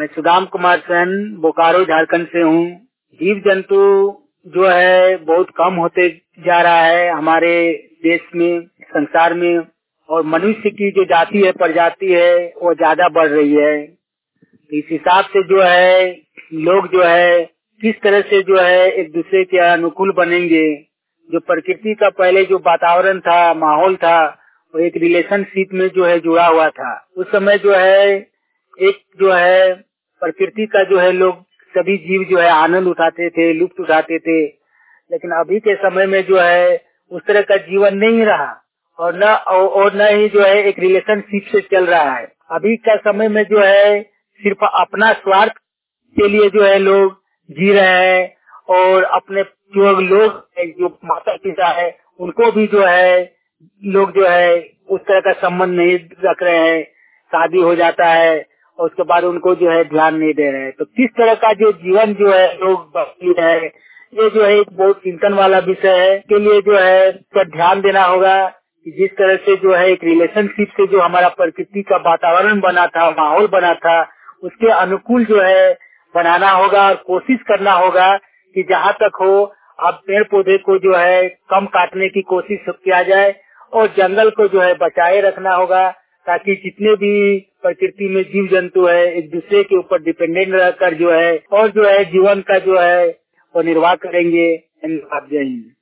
मैं सुदाम कुमार सेन बोकारो झारखंड से हूँ। जीव जंतु जो है बहुत कम होते जा रहा है हमारे देश में, संसार में, और मनुष्य की जो जाति है, प्रजाति है, वो ज्यादा बढ़ रही है। इस हिसाब से जो है लोग जो है किस तरह से जो है एक दूसरे के अनुकूल बनेंगे। जो प्रकृति का पहले जो वातावरण था, माहौल था, वो एक रिलेशनशिप में जो है जुड़ा हुआ था। उस समय जो है एक जो है प्रकृति का जो है लोग सभी जीव जो है आनंद उठाते थे, लुत्फ उठाते थे। लेकिन अभी के समय में जो है उस तरह का जीवन नहीं रहा, और न ही जो है एक रिलेशनशिप से चल रहा है। अभी का समय में जो है सिर्फ अपना स्वार्थ के लिए जो है लोग जी रहे हैं, और अपने जो लोग जो माता पिता है उनको भी जो है लोग जो है उस तरह का संबंध नहीं रख रहे हैं। शादी हो जाता है और उसके बाद उनको जो है ध्यान नहीं दे रहे हैं। तो किस तरह का जो जीवन जो है लोग बसती है, ये जो है एक बहुत चिंतन वाला विषय है। के लिए जो है पर ध्यान देना होगा कि जिस तरह से जो है एक रिलेशनशिप से जो हमारा प्रकृति का वातावरण बना था, माहौल बना था, उसके अनुकूल जो है बनाना होगा और कोशिश करना होगा कि जहाँ तक हो अब पेड़ पौधे को जो है कम काटने की कोशिश किया जाए, और जंगल को जो है बचाए रखना होगा, ताकि जितने भी प्रकृति में जीव जंतु है एक दूसरे के ऊपर डिपेंडेंट रहकर जो है और जो है जीवन का जो है वो निर्वाह करेंगे। धन्यवाद। जय हिंद।